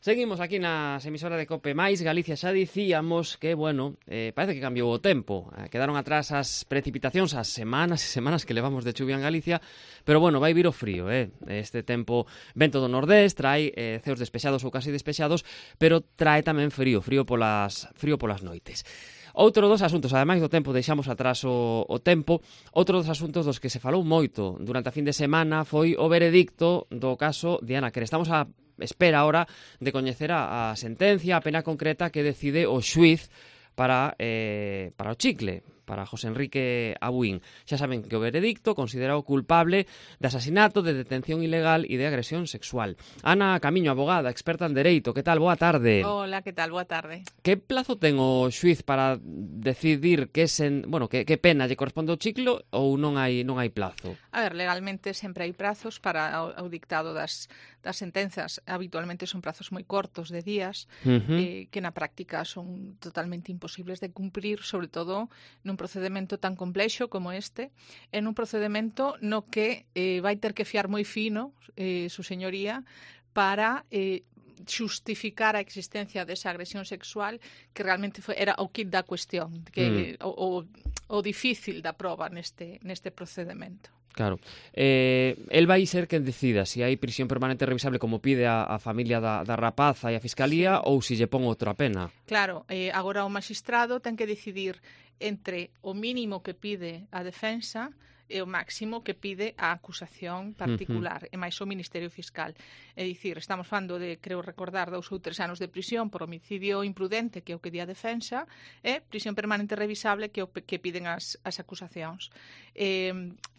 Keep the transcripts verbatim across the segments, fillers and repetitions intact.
Seguimos aquí nas emisoras de Cope Mais Galicia. Xa dicíamos que, bueno, eh, parece que cambiou o tempo. Eh, quedaron atrás as precipitacións, as semanas e semanas que levamos de chuvia en Galicia, pero, bueno, vai vir o frío, eh? Este tempo, vento do nordés, trae eh, ceos despexados ou casi despexados, pero trae tamén frío, frío polas, frío polas noites. Outro dos asuntos, ademais do tempo, deixamos atrás o, o tempo, outro dos asuntos dos que se falou moito durante a fin de semana foi o veredicto do caso de Ana Quere. Estamos a espera ahora de coñecer a, a sentencia, a pena concreta que decide o xuiz para, eh, para o chicle, para José Enrique Abuín. Xa saben que o veredicto considera o culpable de asasinato, de detención ilegal e de agresión sexual. Ana Camiño, abogada, experta en dereito, que tal? Boa tarde. Hola, que tal? Boa tarde. Que plazo ten o xuiz para decidir que, sen, bueno, que, que pena lle corresponde ao chiclo ou non hai non hai plazo? A ver, legalmente sempre hai prazos para o, o dictado das, das sentenzas. Habitualmente son prazos moi cortos de días, uh -huh. eh, que na práctica son totalmente imposibles de cumprir, sobre todo nun procedemento tan complexo como este, en un procedemento no que eh, vai ter que fiar moi fino, eh, su señoría, para eh, xustificar a existencia desa agresión sexual que realmente foi, era o kit da cuestión, que mm. o, o, o difícil da proba neste, neste procedemento. Claro. Eh, el vai ser quen decida se si hai prisión permanente revisable como pide a, a familia da, da rapaza e a Fiscalía, sí, ou se si lle pon outra pena. Claro, eh, agora o magistrado ten que decidir entre o mínimo que pide a defensa e o máximo que pide a acusación particular, uh -huh. e máis o Ministerio Fiscal. É dicir, estamos falando de, creo recordar, dous ou tres anos de prisión por homicidio imprudente, que é o que di a defensa, e prisión permanente revisable, que é o que piden as, as acusacións. Eh,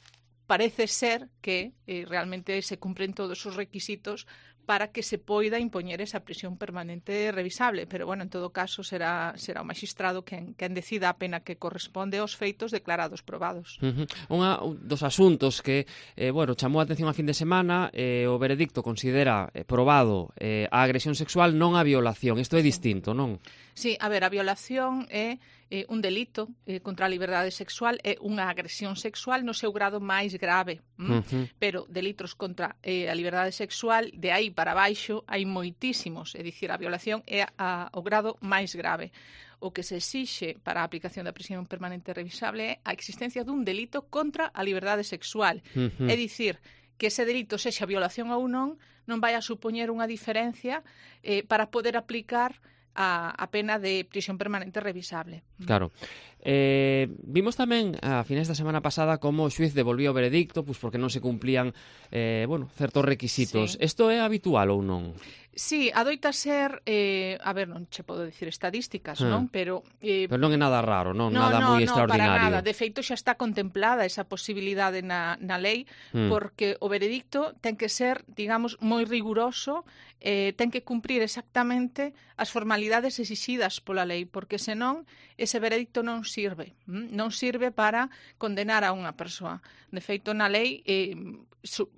parece ser que eh, realmente se cumpren todos os requisitos para que se poida impoñer esa prisión permanente revisable, pero, bueno, en todo caso será será o magistrado quen, quen decida a pena que corresponde aos feitos declarados probados. Uh -huh. Unha un dos asuntos que, eh, bueno, chamou a atención a fin de semana, eh, o veredicto considera eh, probado eh, a agresión sexual, non a violación. Isto é distinto, non? Sí, a ver, a violación é eh, un delito eh, contra a liberdade sexual, é unha agresión sexual no seu grado máis grave, mm? uh -huh. pero delitos contra eh, a liberdade sexual, de aí para baixo, hai moitísimos, é dicir, a violación é a, o grado máis grave. O que se exixe para a aplicación da prisión permanente revisable é a existencia dun delito contra a liberdade sexual, uh -huh. é dicir, que ese delito sexa violación ou non, non vai a supoñer unha diferencia eh, para poder aplicar A, a pena de prisión permanente revisable. Claro. Eh, vimos tamén a finais da semana pasada como o xuiz devolvía o veredicto, pois porque non se cumplían eh, bueno, certos requisitos. Isto sí. É habitual ou non? Sí, adoita ser, eh, a ver, non che podo dicir estadísticas, ah. non? Pero, eh, pero non é nada raro, non? No, nada no, moi no, extraordinario. Para nada. De feito, xa está contemplada esa posibilidade na, na lei, mm. porque o veredicto ten que ser, digamos, moi riguroso, eh, ten que cumprir exactamente as formalidades exixidas pola lei, porque senón ese veredicto non sirve. Mm? Non sirve para condenar a unha persoa. De feito, na lei eh, su,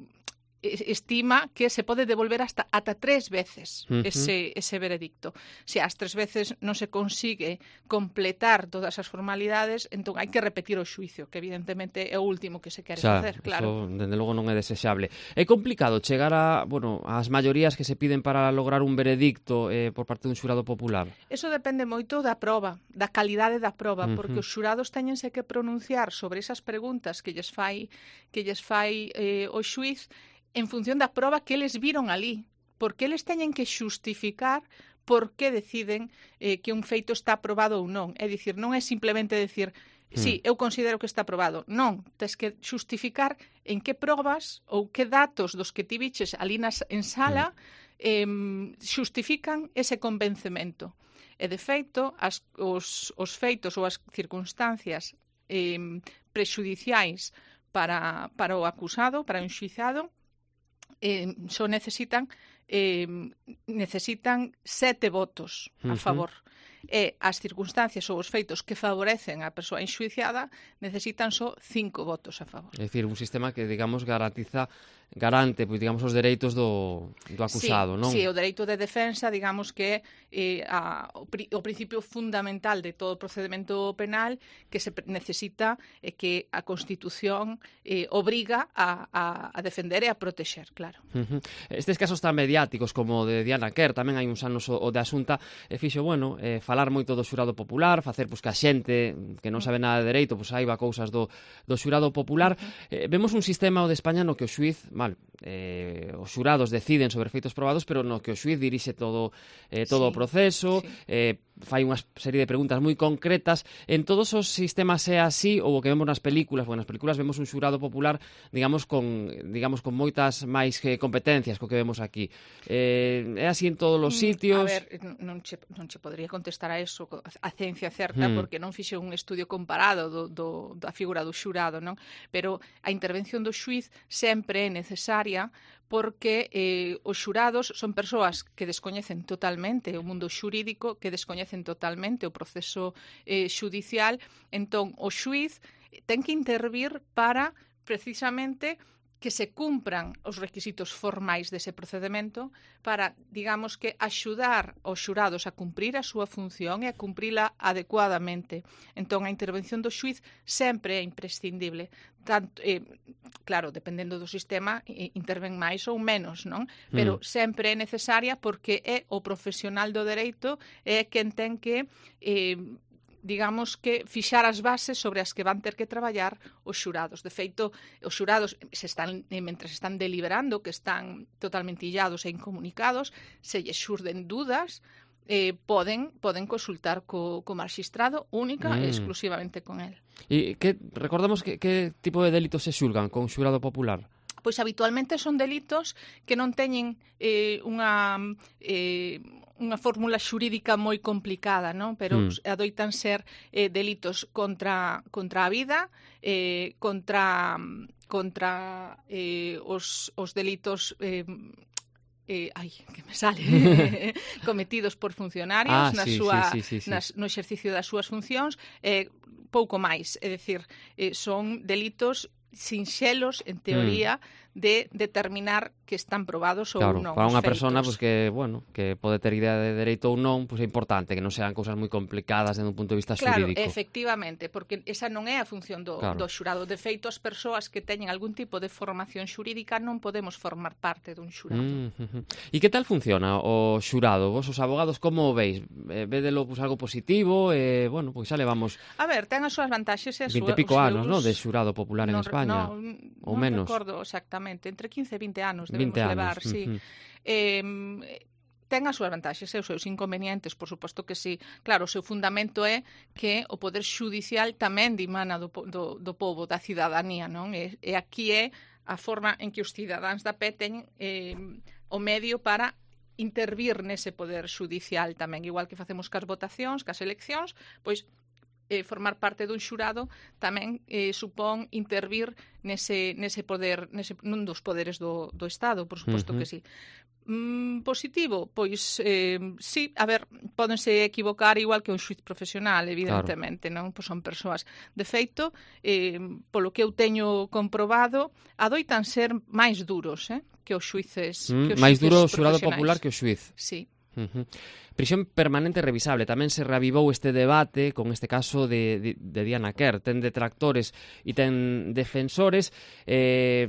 estima que se pode devolver hasta ata tres veces uh -huh. ese, ese veredicto. Se as tres veces non se consigue completar todas as formalidades, entón hai que repetir o xuicio, que evidentemente é o último que se quere xa, facer, claro. Eso, dende logo, non é desexable. É complicado chegar a, bueno, ás maiorías que se piden para lograr un veredicto eh, por parte dun xurado popular? Eso depende moito da proba, da calidade da proba, uh -huh. porque os xurados teñense que pronunciar sobre esas preguntas que lles fai, que lles fai eh, o xuiz en función da proba que eles viron ali, porque eles teñen que xustificar por que deciden eh, que un feito está aprobado ou non. É dicir, non é simplemente decir, mm. sí, eu considero que está aprobado. Non, tens que xustificar en que probas ou que datos dos que ti viches ali nas, en sala mm. eh, xustifican ese convencemento. E, de feito, as, os, os feitos ou as circunstancias eh, prexudiciais para, para o acusado, para o enxuizado, Eh, só necesitan eh, necesitan sete votos a favor. Uh -huh. e as circunstancias ou os feitos que favorecen a persoa enxuiciada necesitan só cinco votos a favor. É dicir, un sistema que, digamos, garantiza garante, pois, digamos, os dereitos do, do acusado, sí, non? Sí, o dereito de defensa, digamos que é eh, a, o, pri, o principio fundamental de todo o procedimento penal que se necesita e que a Constitución eh, obriga a, a, a defender e a protexer, claro. Uh -huh. Estes casos tan mediáticos como o de Diana Quer, tamén hai uns anos o, o de Asunta, e fixo, bueno, eh, falar moito do xurado popular, facer pois, que a xente que non sabe nada de dereito, pois saiba cousas do, do xurado popular. Uh -huh. eh, vemos un sistema o de España no que o xuiz, mal, eh, os xurados deciden sobre feitos probados, pero no que o xuiz dirixe todo eh, todo sí, o proceso, sí. eh, fai unha serie de preguntas moi concretas. En todos os sistemas é así, ou o que vemos nas películas, porque nas películas vemos un xurado popular, digamos, con digamos con moitas máis que competencias co que vemos aquí. Eh, é así en todos os sitios? A ver, non che, non che podría contestar a eso a ciencia certa, hmm. porque non fixe un estudio comparado do, do, da figura do xurado, non? Pero a intervención do xuiz sempre é necesaria porque eh, os xurados son persoas que descoñecen totalmente o mundo xurídico, que descoñecen totalmente o proceso eh, xudicial. Entón, o xuiz ten que intervir para, precisamente, que se cumpran os requisitos formais dese procedimento para, digamos que, axudar os xurados a cumprir a súa función e a cumprila adecuadamente. Entón, a intervención do xuiz sempre é imprescindible. Tanto, eh, claro, dependendo do sistema, interven máis ou menos, non? Pero mm. sempre é necesaria porque é o profesional do dereito é quen ten que... Eh, digamos que fixar as bases sobre as que van ter que traballar os xurados. De feito, os xurados, se están, mentre se están deliberando, que están totalmente illados e incomunicados, se lles xurden dudas, eh, poden, poden consultar co, co magistrado única mm. e exclusivamente con el. E que, recordamos que, que tipo de delitos se xulgan con xurado popular? Pois habitualmente son delitos que non teñen eh, unha... Eh, unha fórmula xurídica moi complicada, non? Pero mm. adoitan ser eh, delitos contra, contra a vida, eh, contra, contra eh, os, os delitos... Eh, Eh, ai, que me sale cometidos por funcionarios ah, na sí, súa, sí, sí, sí, sí. Nas, no exercicio das súas funcións, eh, pouco máis, é dicir, eh, son delitos sinxelos, en teoría, mm. de determinar que están probados ou claro, non. Para unha feitos. persona pues, que, bueno, que pode ter idea de dereito ou non, pues, é importante que non sean cousas moi complicadas desde un punto de vista claro, xurídico. Claro, efectivamente, porque esa non é a función do, claro. do xurado. De feito, as persoas que teñen algún tipo de formación xurídica non podemos formar parte dun xurado. Mm -hmm. E que tal funciona o xurado? Vos, os abogados, como o veis? Eh, vedelo pues, algo positivo? Eh, bueno, pois xa levamos... A ver, ten as súas vantaxes e as súas... vinte e pico anos, ¿no?, de xurado popular en no, España. No, ou non menos. recordo exactamente, entre quince e vinte anos debemos vinte anos. levar, sí. Uh -huh. eh, ten as súas vantaxes e os seus inconvenientes, por suposto que sí. Claro, o seu fundamento é que o poder xudicial tamén dimana do, do, do povo, da cidadanía, non? E, e aquí é a forma en que os cidadáns da pé teñen eh, o medio para intervir nese poder xudicial tamén, igual que facemos cas votacións, cas eleccións, pois eh, formar parte dun xurado tamén eh, supón intervir nese, nese poder, nese, nun dos poderes do, do Estado, por suposto uh -huh. que sí. Mm, positivo? Pois eh, sí, a ver, pódense equivocar igual que un xuiz profesional, evidentemente, claro. Non? Pois son persoas. De feito, eh, polo que eu teño comprobado, adoitan ser máis duros, eh, que os xuices, mm, que os máis xuices duro o xurado popular que o xuiz. Sí. Uh -huh. Prisión permanente revisable. Tamén se reavivou este debate con este caso de, de, de Diana Quer. Ten detractores e ten defensores. Eh,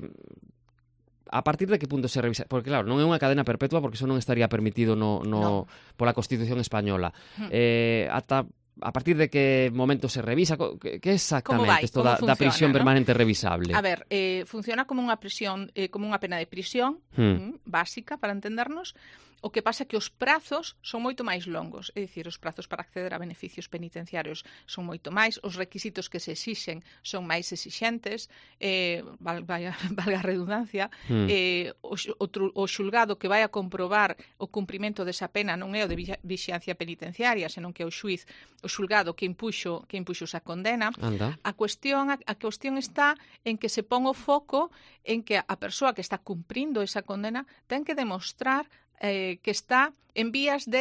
a partir de que punto se revisa? Porque claro, non é unha cadena perpetua porque iso non estaría permitido no, no, no. pola Constitución española. Uh -huh. eh, ata a partir de que momento se revisa? Que, que exactamente isto da, da prisión ¿no? permanente revisable? A ver, eh, funciona como unha prisión, eh, como unha pena de prisión hmm. mm, básica, para entendernos. O que pasa é que os prazos son moito máis longos, é dicir, os prazos para acceder a beneficios penitenciarios son moito máis, os requisitos que se exixen son máis exixentes, eh, valga, valga a redundancia, mm. eh, o, o, o xulgado que vai a comprobar o cumprimento desa pena non é o de vixiancia penitenciaria, senón que é o xuiz, o xulgado que impuxo, que impuxo esa condena. Anda. A cuestión, a, a cuestión está en que se pon o foco en que a persoa que está cumprindo esa condena ten que demostrar Eh, que está en vías de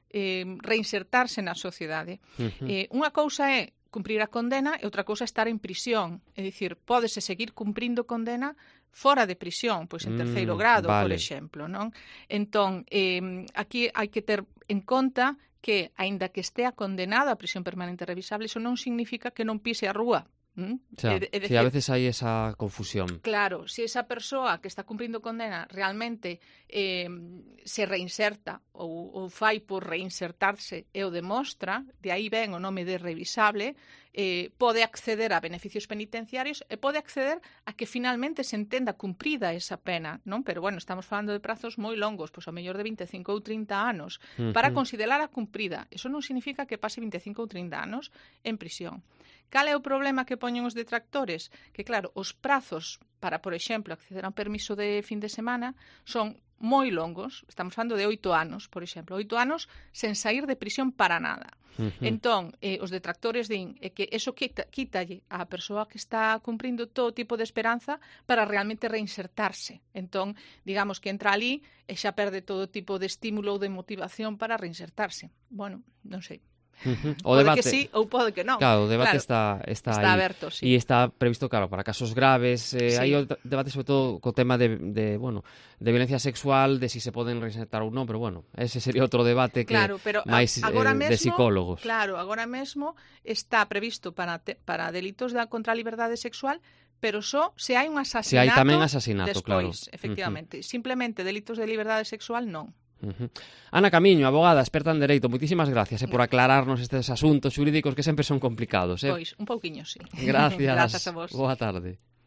eh, reinsertarse na sociedade. Uh-huh. Eh, unha cousa é cumprir a condena e outra cousa é estar en prisión. É dicir, pódese seguir cumprindo condena fora de prisión, pois en terceiro Mm, grado, vale. por exemplo, non? Entón, eh, aquí hai que ter en conta que, aínda que estea condenado a prisión permanente revisable, iso non significa que non pise a rúa. ¿Mm? O sea, É de- é sí, a decir, veces hai esa confusión. claro, se esa persoa que está cumprindo condena realmente eh, se reinserta ou, ou fai por reinsertarse e o demostra, de aí ven o nome de revisable, eh, pode acceder a beneficios penitenciarios e pode acceder a que finalmente se entenda cumprida esa pena, non? Pero bueno, estamos falando de prazos moi longos, pois ao mellor de vinte e cinco ou trinta anos, Uh-huh. para considerar a cumprida. Eso non significa que pase vinte e cinco ou trinta anos en prisión. Cal é o problema que poñen os detractores? Que, claro, os prazos para, por exemplo, acceder a un permiso de fin de semana son moi longos. Estamos falando de oito anos, por exemplo. Oito anos sen sair de prisión para nada. Uh-huh. Entón, eh, os detractores din é que eso quita, quítalle á persoa que está cumprindo todo tipo de esperanza para realmente reinsertarse. Entón, digamos que entra ali e xa perde todo tipo de estímulo ou de motivación para reinsertarse. Bueno, non sei. Uh-huh. O Pode debate, que sí ou pode que non. claro, o debate Claro, está, está, está aí. aberto, sí. E está previsto, claro, para casos graves. Eh, Sí. Hai o debate sobre todo co tema de, de, bueno, de violencia sexual, de si se poden reinsertar ou non, pero bueno, ese sería outro debate que Claro, pero a- máis agora eh, de mesmo, psicólogos. Claro, agora mesmo está previsto para te, para delitos da contra a liberdade sexual, pero só se hai un asasinato. Se hai tamén asasinato, claro. Despois, efectivamente. Uh-huh. Simplemente delitos de liberdade sexual non. Uh-huh. Ana Camiño, abogada, experta en Dereito, moitísimas gracias eh, por aclararnos estes asuntos xurídicos que sempre son complicados. Eh. Pois, un pouquiño, sí. Gracias. Grazas a vos. Boa tarde.